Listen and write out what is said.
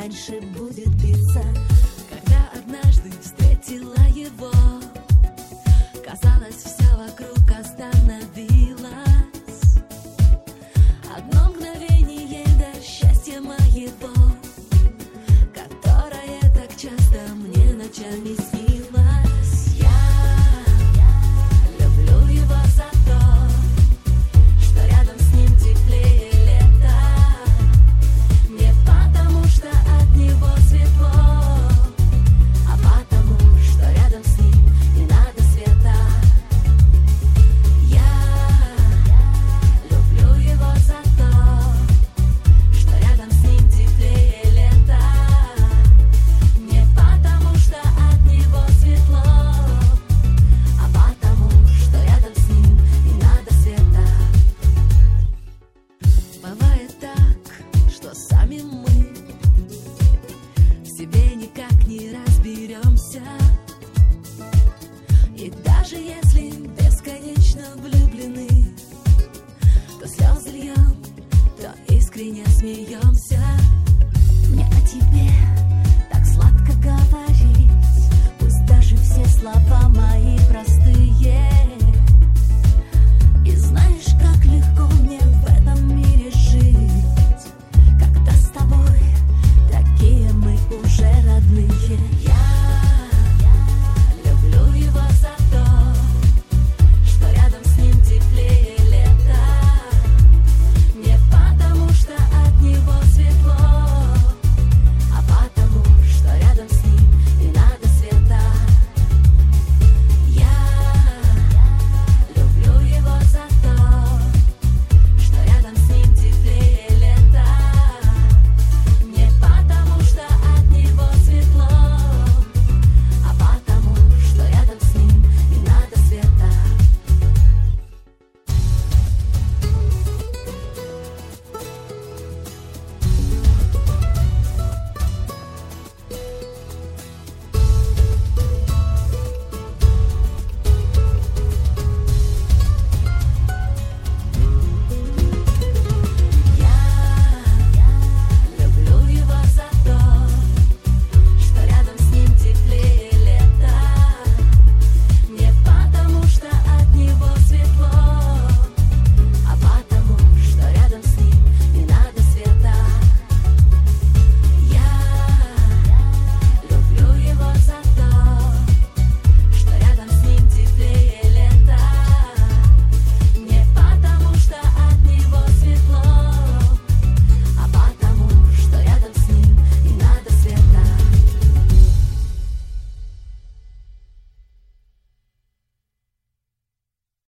раньше будет биться. Когда однажды встретила его, казалось, все вокруг остановилось. Одно мгновение до счастья моего, которое так часто мне ночами снилось. Я люблю его за то, что рядом с ним теплее лето. Не потому, что от него светло, а потому, что рядом с ним не надо света. Я люблю его за то, что рядом с ним теплее лето. Не потому, что от него светло, а потому, что рядом с ним не надо света. Бывает так, что сами мы в себе никак не разберемся. И даже если бесконечно влюблены, то слезы льем, то искренне смеемся. Мне о тебе так сладко говорить, пусть даже все слова мои простые. И знаешь, как легко мне в этом мире жить, когда с тобой такие мы уже родные.